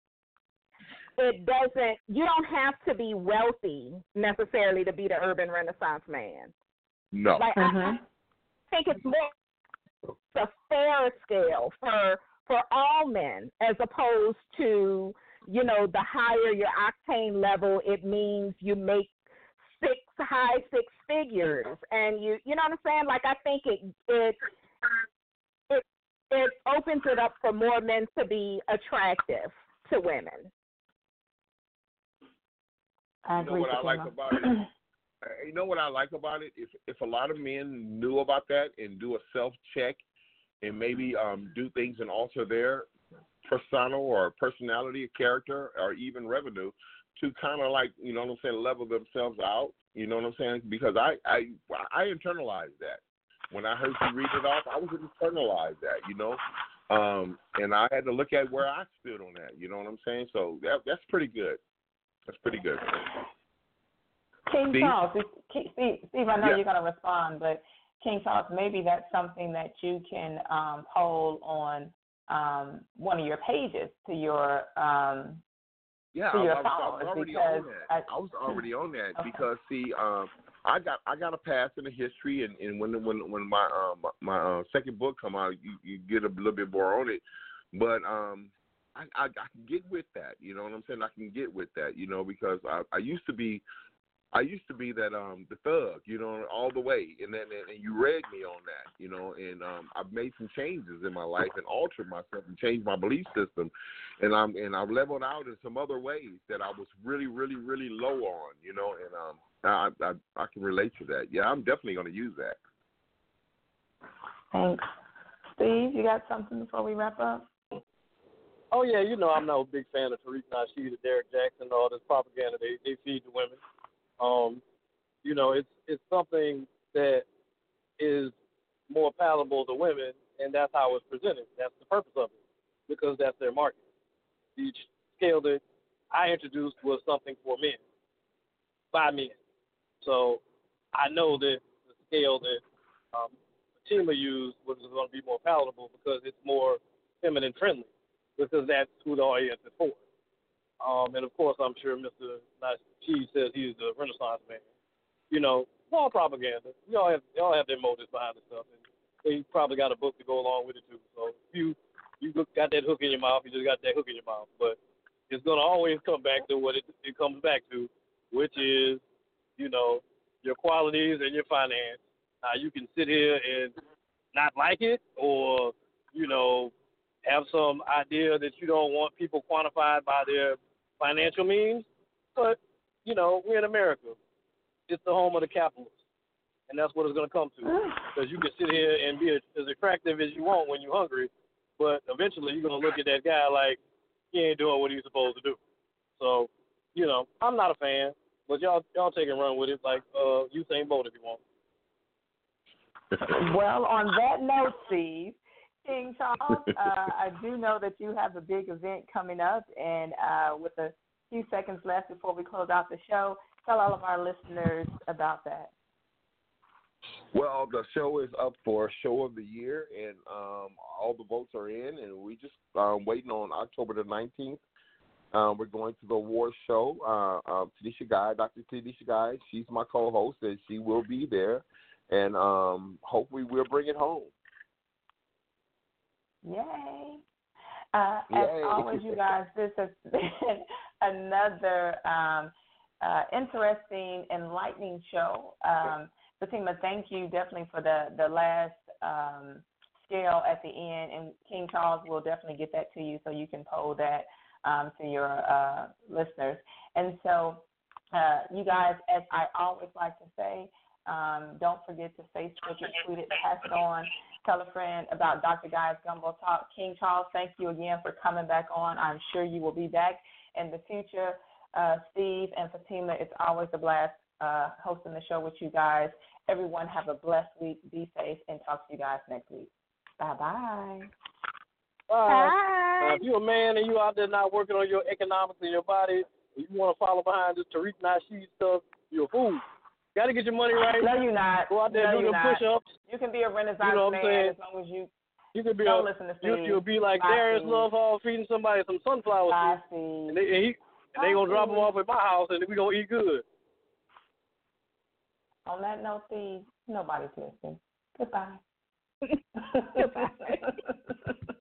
you don't have to be wealthy necessarily to be the urban Renaissance man. No. Like, I think it's more a fair scale for all men, as opposed to, the higher your octane level, it means you make high six figures, and you know what I'm saying? Like, I think it opens it up for more men to be attractive to women. I agree. What I like about it? You know what I like about it? If a lot of men knew about that and do a self-check and maybe do things and alter their persona or personality or character or even revenue to kind of like, level themselves out, you know what I'm saying? Because I internalized that. When I heard you read it off, I was internalized that, and I had to look at where I stood on that, you know what I'm saying? So that's pretty good. That's pretty good. King Steve? Charles, Steve, I know you're going to respond, but King Charles, maybe that's something that you can poll on one of your pages to your I was already on that. I was already on that because I got a pass in the history, and when my second book come out, you get a little bit more on it, but I can get with that. You know what I'm saying? I can get with that. Because I used to be that the thug, all the way, and you read me on that, and I've made some changes in my life and altered myself and changed my belief system, and I've leveled out in some other ways that I was really, really, really low on, and I can relate to that. Yeah, I'm definitely going to use that. Thanks, Steve. You got something before we wrap up? Oh yeah, I'm not a big fan of Tariq Nasheed or Derek Jackson, all this propaganda they feed the women. It's something that is more palatable to women, and that's how it's presented. That's the purpose of it, because that's their market. The scale that I introduced was something for men, by men. So I know that the scale that Fatima used was going to be more palatable because it's more feminine friendly, because that's who the audience is for. And of course, I'm sure Mr. Nasheed says he's the Renaissance man. All propaganda. They all have their motives behind the stuff, and they probably got a book to go along with it too. So if you got that hook in your mouth, you just got that hook in your mouth. But it's gonna always come back to what it comes back to, which is, your qualities and your finance. Now you can sit here and not like it or, have some idea that you don't want people quantified by their financial means. But, we're in America. It's the home of the capitalists. And that's what it's going to come to. Because you can sit here and be as attractive as you want when you're hungry, but eventually you're going to look at that guy like he ain't doing what he's supposed to do. So, I'm not a fan, but y'all take and run with it like Usain Bolt if you want. Well, on that note, Steve, King Charles, I do know that you have a big event coming up, and with a few seconds left before we close out the show, tell all of our listeners about that. Well, the show is up for Show of the Year, and all the votes are in, and we just waiting on October the 19th. We're going to the award show. Tanisha Guy, Dr. Tanisha Guy, she's my co-host, and she will be there, and hopefully we'll bring it home. Yay. As always, you guys, this has been another interesting, enlightening show. Fatima, thank you definitely for the last scale at the end, and King Charles will definitely get that to you so you can poll that to your listeners. And so, you guys, as I always like to say, don't forget to Facebook it, tweet it, pass it on, tell a friend about Dr. Guy's Gumbo Talk. King Charles, thank you again for coming back on. I'm sure you will be back in the future. Steve and Fatima, it's always a blast hosting the show with you guys. Everyone have a blessed week. Be safe, and talk to you guys next week. Bye-bye. Bye. If you're a man and you out there not working on your economics and your body, and you want to follow behind this Tariq Nasheed stuff, you're a fool. Got to get your money right. No, you're not. Go out there and do them push-ups. You can be a Renaissance man as long as you can be don't listen to Steve. You'll be like Darius Love Hall feeding somebody some sunflower seeds. And they going to drop them off at my house, and we going to eat good. On that note, Steve, nobody's listening. Goodbye. Goodbye.